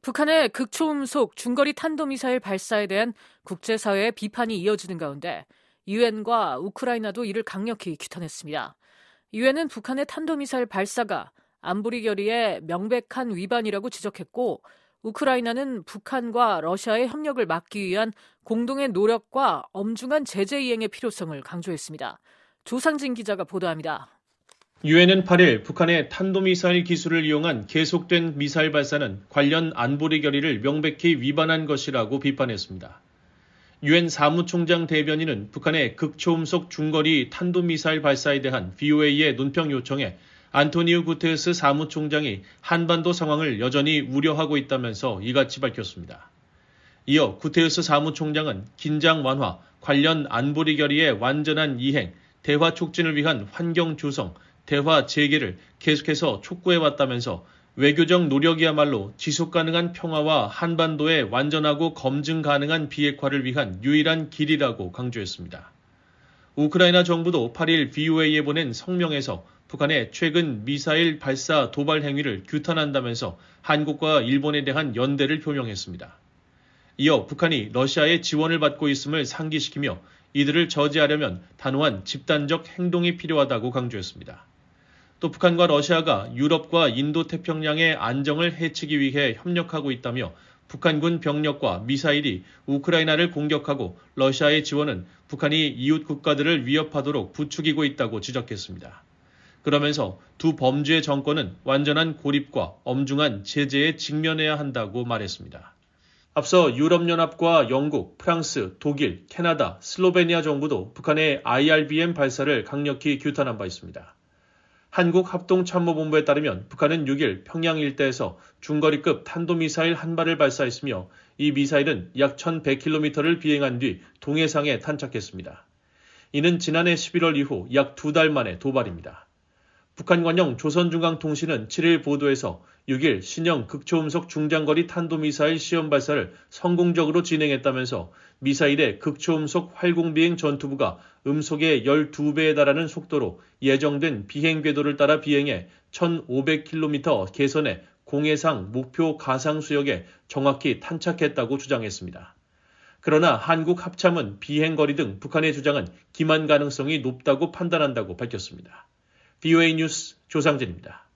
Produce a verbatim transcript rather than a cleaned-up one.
북한의 극초음속 중거리 탄도미사일 발사에 대한 국제사회의 비판이 이어지는 가운데 유엔과 우크라이나도 이를 강력히 규탄했습니다. 유엔은 북한의 탄도미사일 발사가 안보리 결의의 명백한 위반이라고 지적했고, 우크라이나는 북한과 러시아의 협력을 막기 위한 공동의 노력과 엄중한 제재 이행의 필요성을 강조했습니다. 조상진 기자가 보도합니다. 유엔은 팔 일 북한의 탄도미사일 기술을 이용한 계속된 미사일 발사는 관련 안보리 결의를 명백히 위반한 것이라고 비판했습니다. 유엔 사무총장 대변인은 북한의 극초음속 중거리 탄도미사일 발사에 대한 브이오에이의 논평 요청에 안토니우 구테르스 사무총장이 한반도 상황을 여전히 우려하고 있다면서 이같이 밝혔습니다. 이어 구테르스 사무총장은 긴장 완화, 관련 안보리 결의의 완전한 이행, 대화 촉진을 위한 환경 조성, 대화 재개를 계속해서 촉구해왔다면서 외교적 노력이야말로 지속가능한 평화와 한반도의 완전하고 검증 가능한 비핵화를 위한 유일한 길이라고 강조했습니다. 우크라이나 정부도 팔 일 브이오에이에 보낸 성명에서 북한의 최근 미사일 발사 도발 행위를 규탄한다면서 한국과 일본에 대한 연대를 표명했습니다. 이어 북한이 러시아의 지원을 받고 있음을 상기시키며 이들을 저지하려면 단호한 집단적 행동이 필요하다고 강조했습니다. 또 북한과 러시아가 유럽과 인도태평양의 안정을 해치기 위해 협력하고 있다며 북한군 병력과 미사일이 우크라이나를 공격하고 러시아의 지원은 북한이 이웃 국가들을 위협하도록 부추기고 있다고 지적했습니다. 그러면서 두 범죄 정권은 완전한 고립과 엄중한 제재에 직면해야 한다고 말했습니다. 앞서 유럽연합과 영국, 프랑스, 독일, 캐나다, 슬로베니아 정부도 북한의 아이알비엠 발사를 강력히 규탄한 바 있습니다. 한국합동참모본부에 따르면 북한은 육 일 평양 일대에서 중거리급 탄도미사일 한 발을 발사했으며 이 미사일은 약 천백 킬로미터를 비행한 뒤 동해상에 탄착했습니다. 이는 지난해 십일월 이후 약 두 달 만의 도발입니다. 북한 관영 조선중앙통신은 칠 일 보도에서 육 일 신형 극초음속 중장거리 탄도미사일 시험 발사를 성공적으로 진행했다면서 미사일의 극초음속 활공비행 전투부가 음속의 십이 배에 달하는 속도로 예정된 비행 궤도를 따라 비행해 천오백 킬로미터 계선의 공해상 목표 가상 수역에 정확히 탄착했다고 주장했습니다. 그러나 한국 합참은 비행거리 등 북한의 주장은 기만 가능성이 높다고 판단한다고 밝혔습니다. 브이오에이 뉴스 조상진입니다.